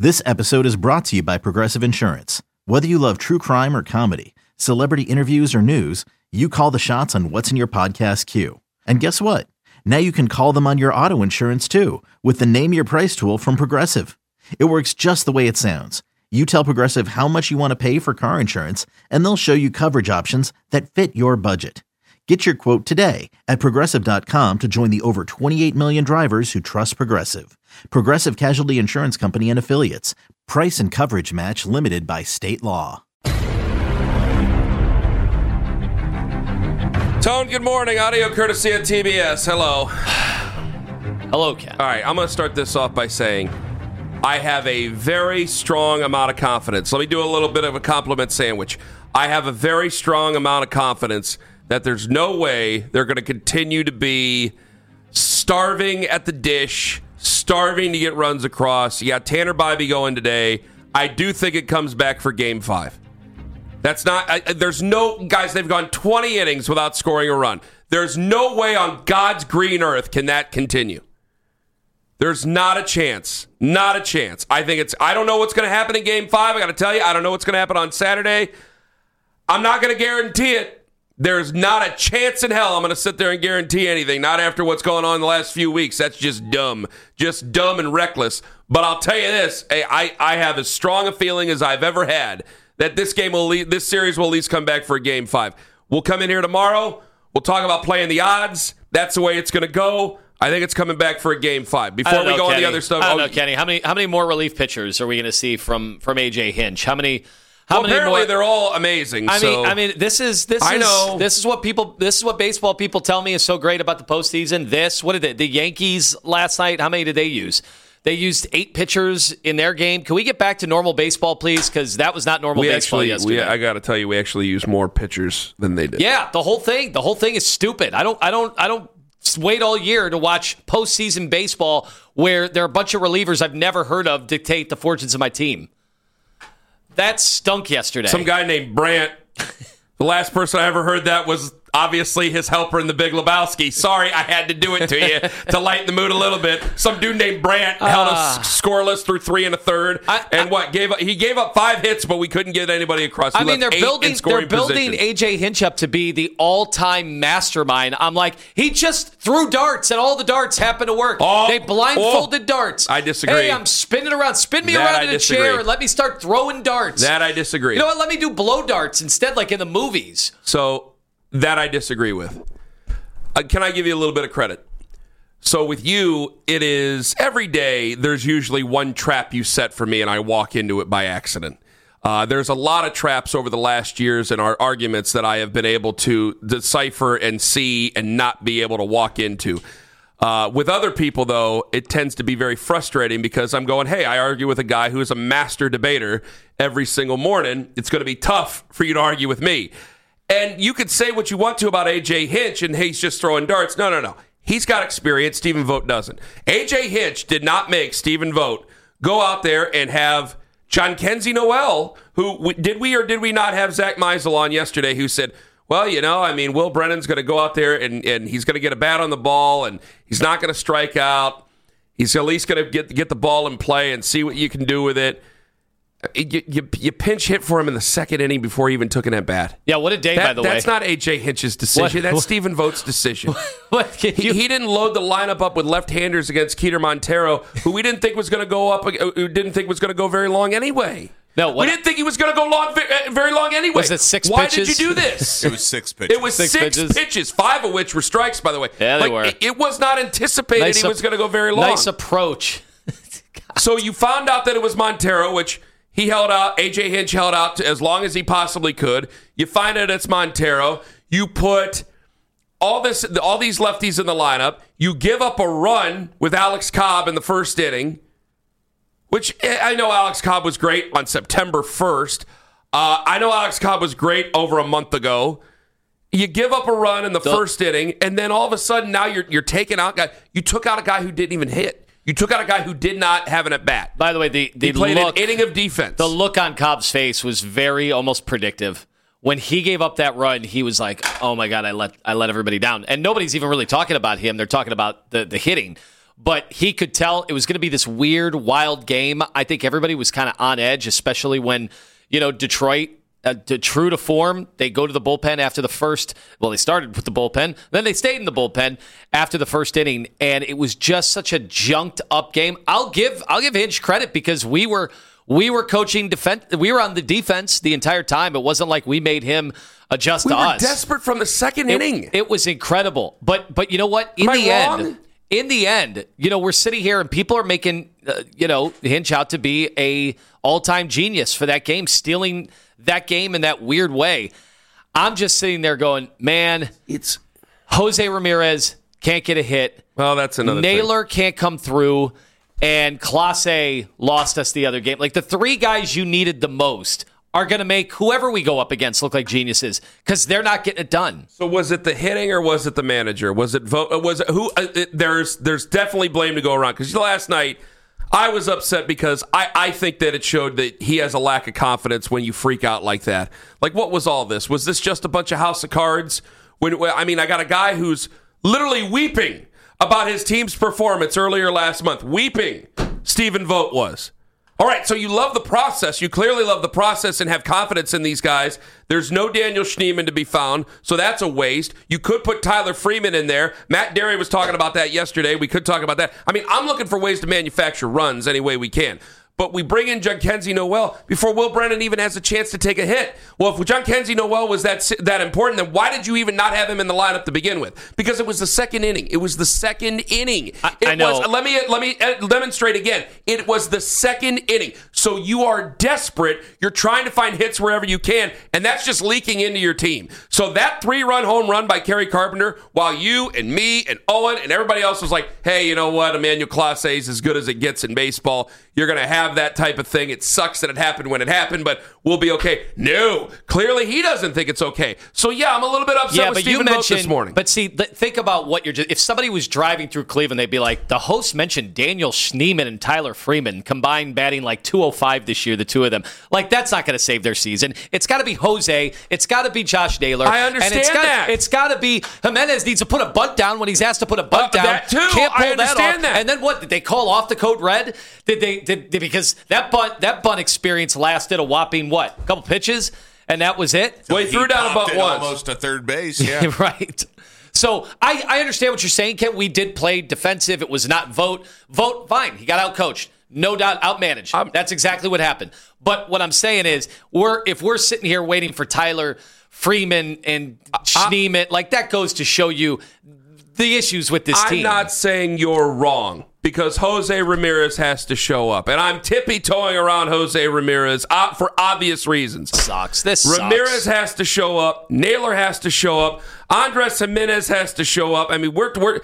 This episode is brought to you by Progressive Insurance. Whether you love true crime or comedy, celebrity interviews or news, you call the shots on what's in your podcast queue. And guess what? Now you can call them on your auto insurance too with the Name Your Price tool from Progressive. It works just the way it sounds. You tell Progressive how much you want to pay for car insurance, and they'll show you coverage options that fit your budget. Get your quote today at Progressive.com to join the over 28 million drivers who trust Progressive. Progressive Casualty Insurance Company and Affiliates. Price and coverage match limited by state law. Tone, good morning. Audio courtesy of TBS. Hello. Hello, Ken. All right, I'm going to start this off by saying I have a very strong amount of confidence. Let me do a little bit of a compliment sandwich. I have a very strong amount of confidence that there's no way they're going to continue to be starving at the dish, starving to get runs across. You got Tanner Bybee going today. I do think it comes back for Game 5. That's not, there's no, guys, they've gone 20 innings without scoring a run. There's no way on God's green earth can that continue. There's not a chance. Not a chance. I don't know what's going to happen in Game 5. I got to tell you, I don't know what's going to happen on Saturday. I'm not going to guarantee it. There's not a chance in hell I'm going to sit there and guarantee anything, not after what's going on in the last few weeks. That's just dumb and reckless. But I'll tell you this, I have as strong a feeling as I've ever had that this series will at least come back for a Game 5. We'll come in here tomorrow. We'll talk about playing the odds. That's the way it's going to go. I think it's coming back for a Game 5. Before we go on the other stuff, I don't know, Kenny. How many more relief pitchers are we going to see from AJ Hinch? How many apparently more? They're all amazing. I mean, this is what baseball people tell me is so great about the postseason. What did the Yankees last night? How many did they use? They used 8 pitchers in their game. Can we get back to normal baseball, please? Because that was not normal baseball yesterday. I got to tell you, we actually used more pitchers than they did. Yeah, the whole thing is stupid. I don't wait all year to watch postseason baseball where there are a bunch of relievers I've never heard of dictate the fortunes of my team. That stunk yesterday. Some guy named Brandt. The last person I ever heard that was obviously his helper in The Big Lebowski. Sorry, I had to do it to you to lighten the mood a little bit. Some dude named Brandt held us scoreless through 3 1/3, he gave up 5 hits, but we couldn't get anybody across. They're building AJ Hinch up to be the all-time mastermind. I'm like, he just threw darts, and all the darts happened to work. They blindfolded darts. I disagree. Hey, I'm spinning around. Spin me around in a chair and let me start throwing darts. That I disagree. You know what? Let me do blow darts instead, like in the movies. So that I disagree with. Can I give you a little bit of credit? So with you, it is every day there's usually one trap you set for me and I walk into it by accident. There's a lot of traps over the last years in our arguments that I have been able to decipher and see and not be able to walk into. With other people, though, it tends to be very frustrating because I'm going, hey, I argue with a guy who is a master debater every single morning. It's going to be tough for you to argue with me. And you could say what you want to about A.J. Hinch, and he's just throwing darts. No. He's got experience. Stephen Vogt doesn't. A.J. Hinch did not make Stephen Vogt go out there and have Jhonkensy Noel, who did we or did we not have Zach Meisel on yesterday, who said, well, Will Brennan's going to go out there and he's going to get a bat on the ball, and he's not going to strike out. He's at least going to get the ball in play and see what you can do with it. You pinch hit for him in the second inning before he even took an at-bat. Yeah, what a day, by the way. That's not A.J. Hinch's decision. That's Stephen Vogt's decision. He didn't load the lineup up with left-handers against Keter Montero, who we didn't think was going to go up, who didn't think was going to go very long anyway. No, we didn't think he was going to go very long anyway. Was it 6 pitches? Why did you do this? It was 6 pitches. It was 6 pitches, 5 of which were strikes, by the way. Yeah, they were. It was not anticipated he was going to go very long. Nice approach. So you found out that it was Montero, which he held out. A.J. Hinch held out as long as he possibly could. You find out it's Montero. You put all these lefties in the lineup. You give up a run with Alex Cobb in the first inning, which I know Alex Cobb was great on September 1st. I know Alex Cobb was great over a month ago. You give up a run in the first inning, and then all of a sudden now you're taking out guy. You took out a guy who didn't even hit. You took out a guy who did not have an at-bat. By the way, he played an inning of defense. The look on Cobb's face was very almost predictive. When he gave up that run, he was like, oh my God, I let everybody down. And nobody's even really talking about him. They're talking about the hitting. but he could tell it was going to be this weird, wild game. I think everybody was kind of on edge, especially when, Detroit, true to form, they go to the bullpen after the first. Well, they started with the bullpen, then they stayed in the bullpen after the first inning, and it was just such a junked up game. I'll give Hinch credit because we were coaching defense. We were on the defense the entire time. It wasn't like we made him adjust to us. We were desperate from the second inning. It was incredible. But you know what? In the end, we're sitting here and people are making Hinch out to be a all-time genius for that game, stealing that game in that weird way. I'm just sitting there going, man, it's Jose Ramirez can't get a hit. Well, that's another Naylor can't come through, and Clase lost us the other game. Like, the three guys you needed the most are going to make whoever we go up against look like geniuses because they're not getting it done. So was it the hitting or was it the manager? Was it who? There's definitely blame to go around because last night I was upset because I think that it showed that he has a lack of confidence when you freak out like that. Like, what was all this? Was this just a bunch of house of cards? I got a guy who's literally weeping about his team's performance earlier last month. Weeping, Stephen Vogt was. All right, so you love the process. You clearly love the process and have confidence in these guys. There's no Daniel Schneemann to be found, so that's a waste. You could put Tyler Freeman in there. Matt Derry was talking about that yesterday. We could talk about that. I'm looking for ways to manufacture runs any way we can. But we bring in Jhonkensy Noel before Will Brennan even has a chance to take a hit. Well, if Jhonkensy Noel was that important, then why did you even not have him in the lineup to begin with? Because it was the second inning. It was the second inning. I know. Let me demonstrate again. It was the second inning. So you are desperate. You're trying to find hits wherever you can, and that's just leaking into your team. So that 3-run home run by Kerry Carpenter, while you and me and Owen and everybody else was like, hey, you know what? Emmanuel Clase is as good as it gets in baseball. You're going to have that type of thing. It sucks that it happened when it happened, but we'll be okay. No, clearly he doesn't think it's okay. So, yeah, I'm a little bit upset with Stephen Vogt this morning. But see, think about what you're just... If somebody was driving through Cleveland, they'd be like, the host mentioned Daniel Schneemann and Tyler Freeman combined batting like 205 this year, the two of them. Like, that's not going to save their season. It's got to be Jose. It's got to be Josh Naylor. I understand that. It's got to be... Jimenez needs to put a bunt down when he's asked to put a bunt down. That too. Can't pull I understand that. And then what? Did they call off the code red? Because that bunt experience lasted a whopping, what, a couple pitches, and that was it? Well, he threw down a bunt once. Almost to third base, yeah. Right. So I understand what you're saying, Ken. We did play defensive. It was not Vogt. Vogt, fine. He got out-coached. No doubt, outmanaged. That's exactly what happened. But what I'm saying is, if we're sitting here waiting for Tyler Freeman and Schneemann, like, that goes to show you the issues with this team. I'm not saying you're wrong, because Jose Ramirez has to show up. And I'm tippy-toeing around Jose Ramirez for obvious reasons. Ramirez has to show up. Naylor has to show up. Andres Jimenez has to show up. You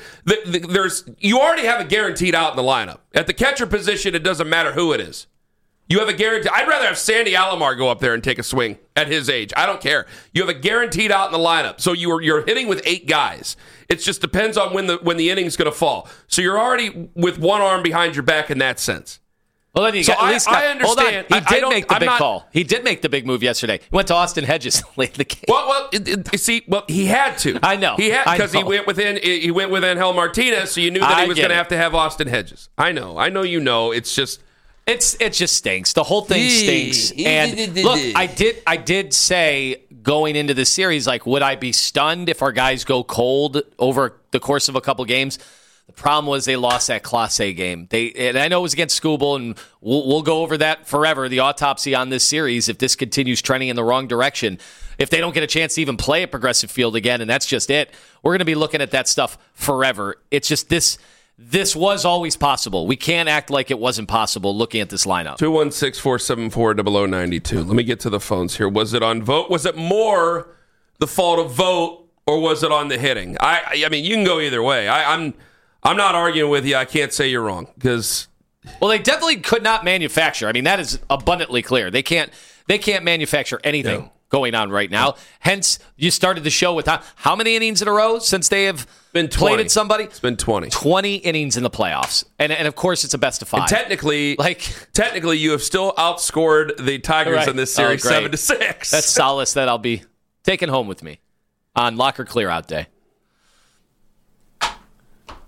already have a guaranteed out in the lineup. At the catcher position, it doesn't matter who it is. You have a guarantee. I'd rather have Sandy Alomar go up there and take a swing at his age. I don't care. You have a guaranteed out in the lineup. So you're hitting with 8 guys. It just depends on when the inning's going to fall. So you're already with one arm behind your back in that sense. Well, then I understand. Hold on. He did make the big call. He did make the big move yesterday. He went to Austin Hedges late in the game. Well, he had to. I know. He had, because he went with Angel Martinez, so you knew that he was going to have to have Austin Hedges. I know you know. It's just... It just stinks. The whole thing stinks. And look, I did say going into the series, like, would I be stunned if our guys go cold over the course of a couple games? The problem was they lost that Class A game. And I know it was against Skubal, and we'll go over that forever, the autopsy on this series, if this continues trending in the wrong direction. If they don't get a chance to even play at Progressive Field again, and that's just it, we're going to be looking at that stuff forever. It's just this was always possible. We can't act like it wasn't possible looking at this lineup. 216-474-0092. Let me get to the phones here. Was it on Vogt? Was it more the fault of Vogt, or was it on the hitting? I mean, you can go either way. I'm not arguing with you. I can't say you're wrong because... Well, they definitely could not manufacture. I mean, that is abundantly clear. They can't manufacture anything going on right now. Hence, you started the show with how many innings in a row since they have played at somebody? It's been 20. 20 innings in the playoffs. And of course, it's a best of 5. And technically, you have still outscored the Tigers in this series 7-6. That's solace that I'll be taking home with me on Locker Clear Out Day.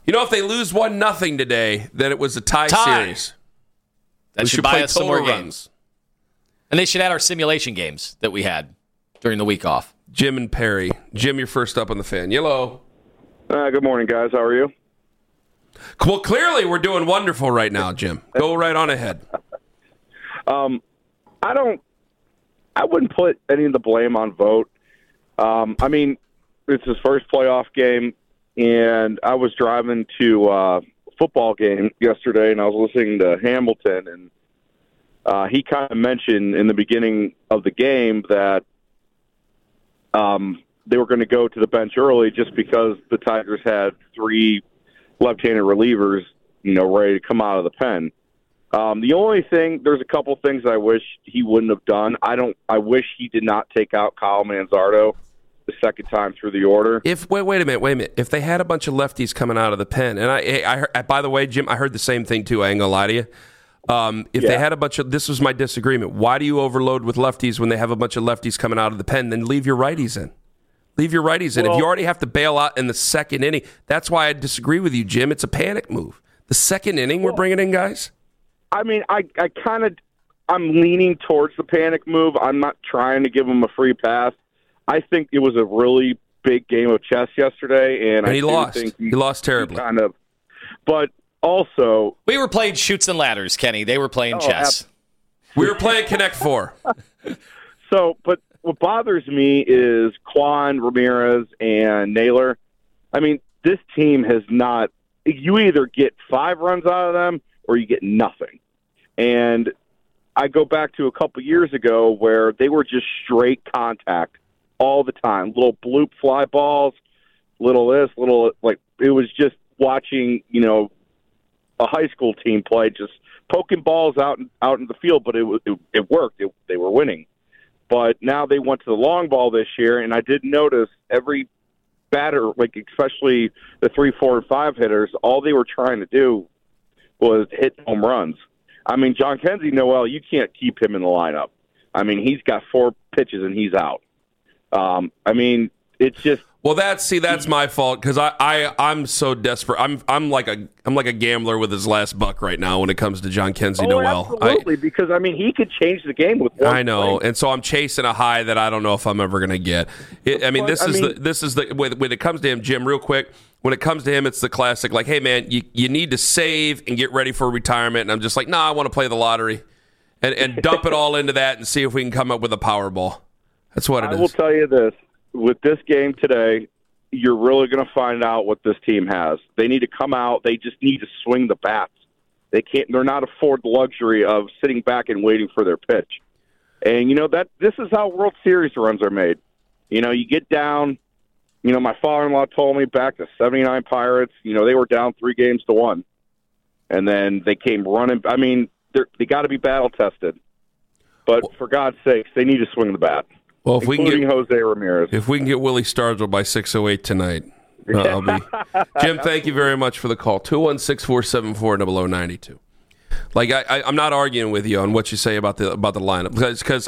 If they lose 1-0 today, then it was a tie series. That should buy us some more games. And they should add our simulation games that we had during the week off. Jim and Perry. Jim, you're first up on the fan. Hello. Good morning, guys. How are you? Well, clearly we're doing wonderful right now, Jim. Go right on ahead. I wouldn't put any of the blame on Vogt. It's his first playoff game, and I was driving to a football game yesterday, and I was listening to Hamilton, and he kind of mentioned in the beginning of the game that they were going to go to the bench early just because the Tigers had 3 left-handed relievers, ready to come out of the pen. The only thing, there's a couple things I wish he wouldn't have done. I wish he did not take out Kyle Manzardo the second time through the order. Wait a minute. If they had a bunch of lefties coming out of the pen, and I heard, by the way, Jim, I heard the same thing too. I ain't gonna lie to you. They had a bunch of, this was my disagreement. Why do you overload with lefties when they have a bunch of lefties coming out of the pen? Then leave your righties in. Leave your righties in. If you already have to bail out in the second inning, that's why I disagree with you, Jim. It's a panic move. The second inning, we're bringing in guys. I'm leaning towards the panic move. I'm not trying to give him a free pass. I think it was a really big game of chess yesterday, and he lost. He lost terribly. But also, we were playing chutes and ladders, Kenny. They were playing chess. We were playing Connect Four. But what bothers me is Kwan, Ramirez, and Naylor. This team has not. You either get 5 runs out of them or you get nothing. And I go back to a couple years ago where they were just straight contact all the time. Little bloop fly balls, little this, little, it was just watching, a high school team play, just poking balls out in the field, but it worked. They were winning. But now they went to the long ball this year, and I did notice every batter, especially the 3, 4, and 5 hitters, all they were trying to do was hit home runs. Jhonkensy Noel, you can't keep him in the lineup. He's got 4 pitches and he's out. It's just. Well, that's my fault because I'm so desperate. I'm like a gambler with his last buck right now when it comes to Jhonkensy Noel. Absolutely, because he could change the game with one. I know, play. And so I'm chasing a high that I don't know if I'm ever going to get. This is the when it comes to him, Jim. Real quick, when it comes to him, it's the classic. Hey man, you need to save and get ready for retirement. And I'm just like, I want to play the lottery, and dump it all into that and see if we can come up with a Powerball. That's what it is. I will tell you this. With this game today, you're really going to find out what this team has. They need to come out. They just need to swing the bats. They're not afford the luxury of sitting back and waiting for their pitch. And this is how World Series runs are made. You get down. My father-in-law told me back to 79 Pirates. They were down 3-1, and then they came running. They got to be battle tested. But for God's sakes, they need to swing the bat. Well, if we can get Jose Ramirez, if we can get Willie Stargell by 6:08 tonight, I'll be. Jim, thank you very much for the call. 216-474-0092. I'm not arguing with you on what you say about the lineup because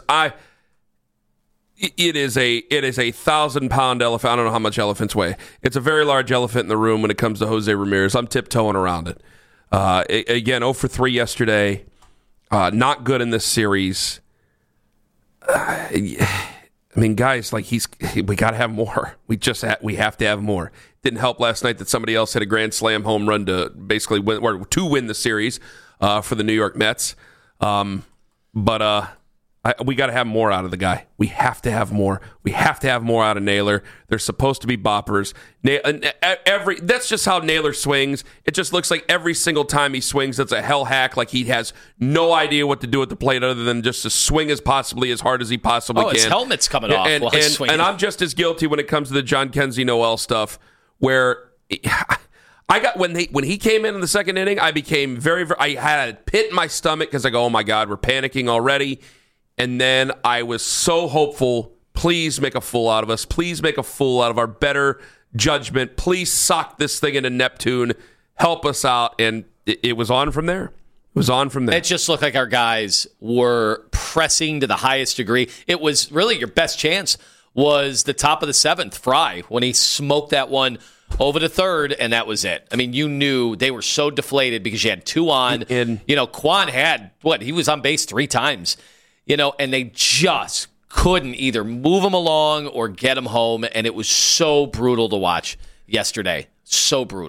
it is a 1,000-pound elephant. I don't know how much elephants weigh. It's a very large elephant in the room when it comes to Jose Ramirez. I'm tiptoeing around it. Again, 0 for 3 yesterday. Not good in this series. Guys, we got to have more. We have to have more. Didn't help last night that somebody else hit a grand slam home run to basically win or to win the series for the New York Mets. We got to have more out of the guy. We have to have more. We have to have more out of Naylor. They're supposed to be boppers. That's just how Naylor swings. It just looks like every single time he swings, it's a hell hack. Like he has no idea what to do at the plate other than just to swing as hard as he possibly can. His helmet's coming off while he's swinging. And I'm just as guilty when it comes to the Jhonkensy Noel stuff, where I got when he came in the second inning, I became very, very. I had a pit in my stomach because I go, oh my God, we're panicking already. And then I was so hopeful, please make a fool out of us. Please make a fool out of our better judgment. Please sock this thing into Neptune. Help us out. And it was on from there. It just looked like our guys were pressing to the highest degree. It was really your best chance was the top of the 7th, Fry, when he smoked that one over to third, and that was it. I mean, you knew they were so deflated because you had 2 on. Quan had, he was on base 3 times, and they just couldn't either move him along or get him home, and it was so brutal to watch yesterday. So brutal.